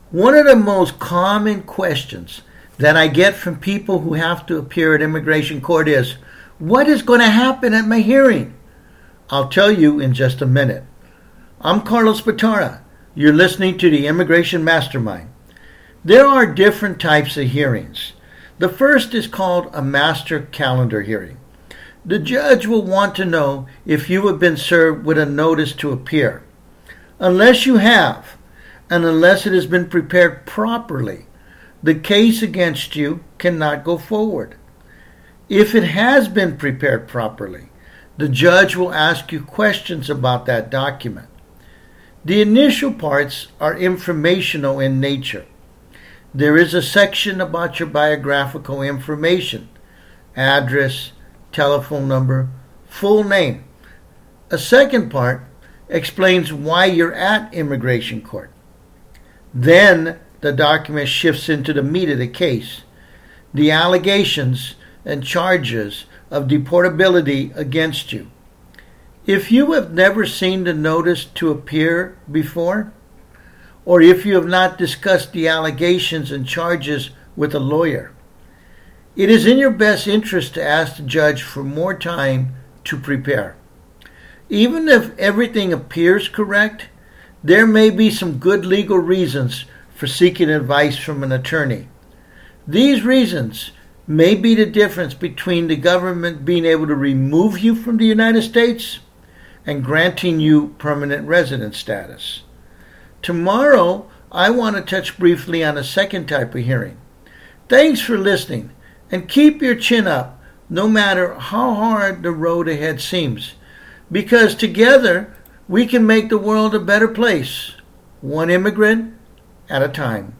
One of the most common questions that I get from people who have to appear at immigration court is, what is going to happen at my hearing? I'll tell you in just a minute. I'm Carlos Batara. You're listening to the Immigration Mastermind. There are different types of hearings. The first is called a master calendar hearing. The judge will want to know if you have been served with a notice to appear. Unless you have, and unless it has been prepared properly, the case against you cannot go forward. If it has been prepared properly, the judge will ask you questions about that document. The initial parts are informational in nature. There is a section about your biographical information, address, telephone number, full name. A second part explains why you're at immigration court. Then the document shifts into the meat of the case, the allegations and charges of deportability against you. If you have never seen the notice to appear before, or if you have not discussed the allegations and charges with a lawyer, it is in your best interest to ask the judge for more time to prepare. Even if everything appears correct, there may be some good legal reasons for seeking advice from an attorney. These reasons may be the difference between the government being able to remove you from the United States and granting you permanent resident status. Tomorrow, I want to touch briefly on a second type of hearing. Thanks for listening, and keep your chin up no matter how hard the road ahead seems, because together we can make the world a better place, one immigrant at a time.